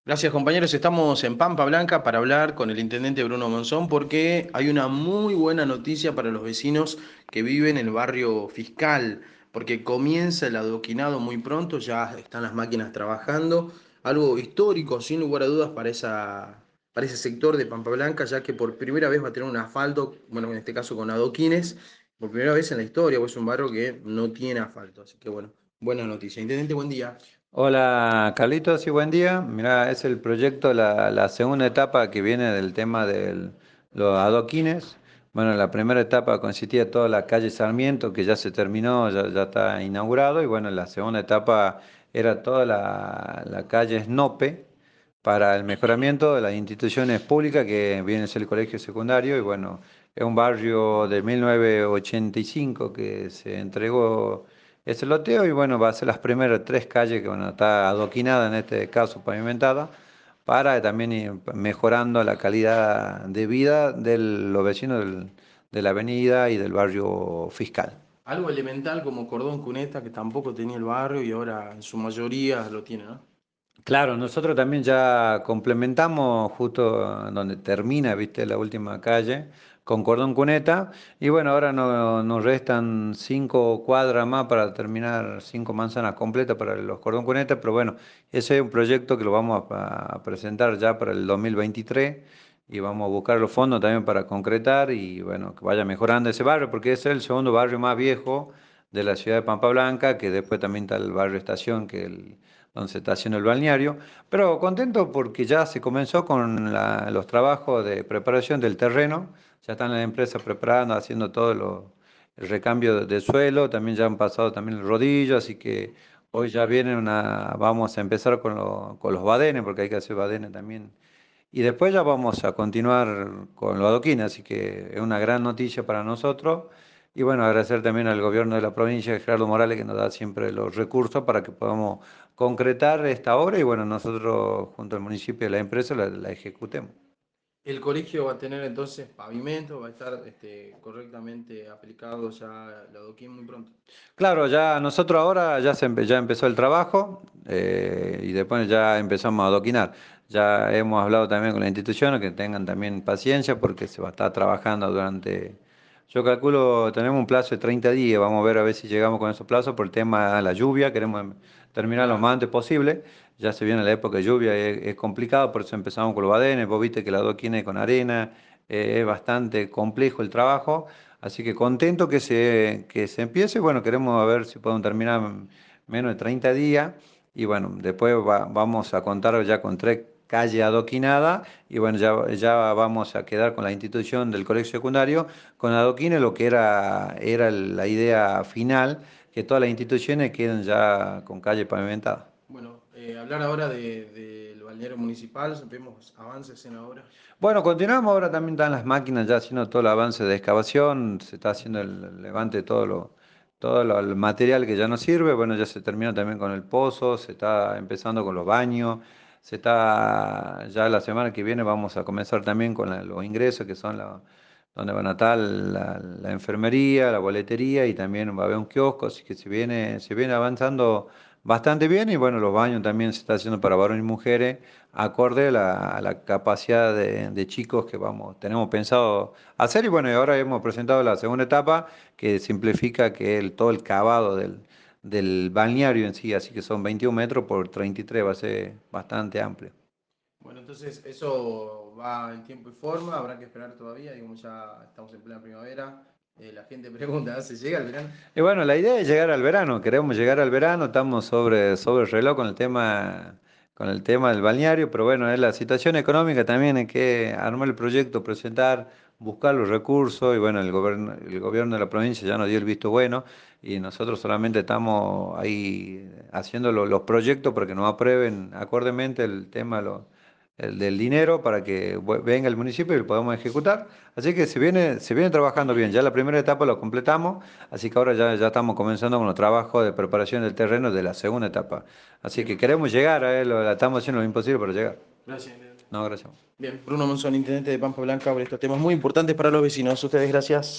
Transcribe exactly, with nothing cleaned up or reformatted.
Gracias, compañeros. Estamos en Pampa Blanca para hablar con el intendente Bruno Monzón porque hay una muy buena noticia para los vecinos que viven en el barrio Fiscal, porque comienza el adoquinado muy pronto, ya están las máquinas trabajando, algo histórico, sin lugar a dudas, para esa, para ese sector de Pampa Blanca, ya que por primera vez va a tener un asfalto, bueno, en este caso con adoquines, por primera vez en la historia, pues es un barrio que no tiene asfalto. Así que bueno, buena noticia. Intendente, buen día. Hola Carlitos y buen día. Mira, es el proyecto, la, la segunda etapa que viene del tema de los adoquines. Bueno, la primera etapa consistía en toda la calle Sarmiento, que ya se terminó, ya, ya está inaugurado. Y bueno, la segunda etapa era toda la, la calle Snope para el mejoramiento de las instituciones públicas, que viene a ser el colegio secundario. Y bueno, es un barrio de mil novecientos ochenta y cinco que se entregó ese loteo y bueno, va a ser las primeras tres calles que van a estar adoquinadas, en este caso pavimentadas, para también ir mejorando la calidad de vida de los vecinos del- de la avenida y del barrio Fiscal. Algo elemental como cordón cuneta que tampoco tenía el barrio y ahora en su mayoría lo tiene, ¿no? Claro, nosotros también ya complementamos justo donde termina, viste, la última calle con cordón cuneta y bueno, ahora no- nos restan cinco cuadras más para terminar, cinco manzanas completas para los cordón cuneta, pero bueno, ese es un proyecto que lo vamos a, a presentar ya para el dos mil veintitrés y vamos a buscar los fondos también para concretar y bueno, que vaya mejorando ese barrio porque es el segundo barrio más viejo de la ciudad de Pampa Blanca, que después también está el barrio Estación, que el donde se está haciendo el balneario, pero contento porque ya se comenzó con la- los trabajos de preparación del terreno, ya están las empresas preparando, haciendo todo lo- el recambio de, de suelo, también ya han pasado también el rodillo, así que hoy ya viene una, vamos a empezar con, lo- con los badenes, porque hay que hacer badenes también, y después ya vamos a continuar con los adoquines, así que es una gran noticia para nosotros. Y bueno, agradecer también al gobierno de la provincia, Gerardo Morales, que nos da siempre los recursos para que podamos concretar esta obra y bueno, nosotros junto al municipio y la empresa la, la ejecutemos. El colegio va a tener entonces pavimento, va a estar este, correctamente aplicado ya el adoquín muy pronto. Claro, ya nosotros ahora ya, se empe- ya empezó el trabajo eh, y después ya empezamos a adoquinar. Ya hemos hablado también con las instituciones que tengan también paciencia porque se va a estar trabajando durante, yo calculo, tenemos un plazo de treinta días, vamos a ver a ver si llegamos con esos plazos por el tema de la lluvia, queremos em- terminar lo Claro. más antes posible. Ya se viene la época de lluvia, es, es complicado, por eso empezamos con los badenes, vos viste que la adoquina es con arena, eh, es bastante complejo el trabajo. Así que contento que se, que se empiece. Bueno, queremos a ver si podemos terminar en menos de treinta días. Y bueno, después va- vamos a contar ya con tres calles adoquinadas. Y bueno, ya, ya vamos a quedar con la institución del colegio secundario, con adoquines, lo que era, era la idea final, que todas las instituciones queden ya con calle pavimentada. Bueno, eh, hablar ahora de- del balneario municipal, vemos avances en la obra. Bueno, continuamos. Ahora también están las máquinas ya haciendo todo el avance de excavación, se está haciendo el levante de todo lo, todo lo- el material que ya no sirve. Bueno, ya se terminó también con el pozo, se está empezando con los baños, se está, ya la semana que viene vamos a comenzar también con la- los ingresos que son la, donde van a estar la, la enfermería, la boletería y también va a haber un kiosco, así que se viene, se viene avanzando bastante bien y bueno, los baños también se está haciendo para varones y mujeres acorde a la, a la capacidad de, de chicos que vamos, tenemos pensado hacer. Y bueno, y ahora hemos presentado la segunda etapa que simplifica que el, todo el cavado del, del balneario en sí, así que son veintiún metros por treinta y tres, va a ser bastante amplio. Bueno, entonces eso va en tiempo y forma, habrá que esperar todavía, digamos, ya estamos en plena primavera. Eh, la gente pregunta, ¿se llega el verano? Y bueno, la idea es llegar al verano, queremos llegar al verano, estamos sobre, sobre el reloj con el tema, con el tema del balneario, pero bueno, es la situación económica también, hay que armar el proyecto, presentar, buscar los recursos, y bueno, el gobierno, el gobierno de la provincia ya nos dio el visto bueno, y nosotros solamente estamos ahí haciendo lo- los proyectos para que nos aprueben acordemente el tema lo- el del dinero para que vu- venga el municipio y lo podamos ejecutar. Así que se viene, se viene trabajando bien, ya la primera etapa lo completamos. Así que ahora ya, ya estamos comenzando con los trabajos de preparación del terreno de la segunda etapa. Así que Bien, queremos llegar a él, lo- estamos haciendo lo imposible para llegar. gracias. Intendente. No, gracias. Bien, Bruno Monzón, intendente de Pampa Blanca, por estos temas muy importantes para los vecinos. Ustedes, gracias.